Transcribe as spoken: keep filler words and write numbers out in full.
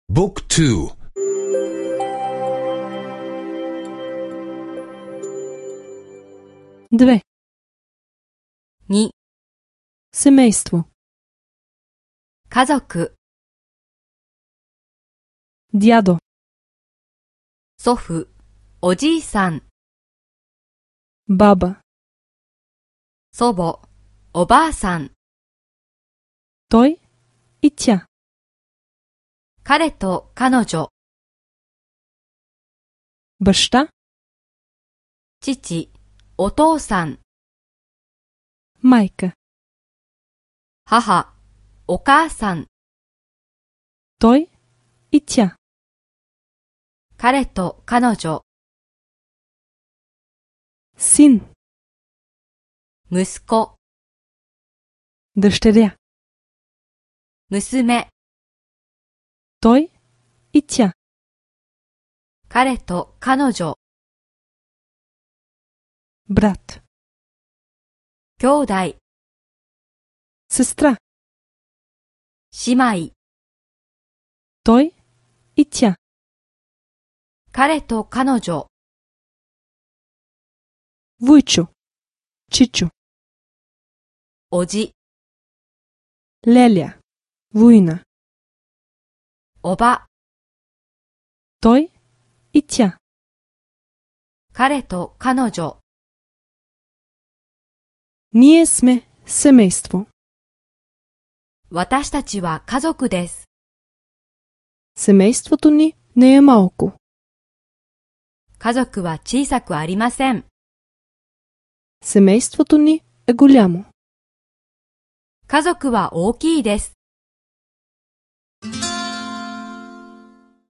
بوك تو. две. に、 Семейство. 家族、 Дядо. 祖父、おじいさん、 Баба. 祖母、おばあさん、 Той и тя. 彼と彼女、 Баща. 父、お父さん、 Майка. 母、お母さん、 Той и тя. 彼と彼女、 Син. 息子、 Дъщеря. 娘、 Той и тя. 彼と彼女、 Брат. 兄弟、 Сестра. 姉妹、 Той и тя. 彼と彼女、 Вуйчо. Чичо. おじ、 Леля. Вуйна. おば、 Той и тя. 彼と彼女、 Ние сме семейство. 私たちは家族です。 Семейството ни не е малко. 家族は小さくありません。 Семейството ни е голямо. 家族は大きいです。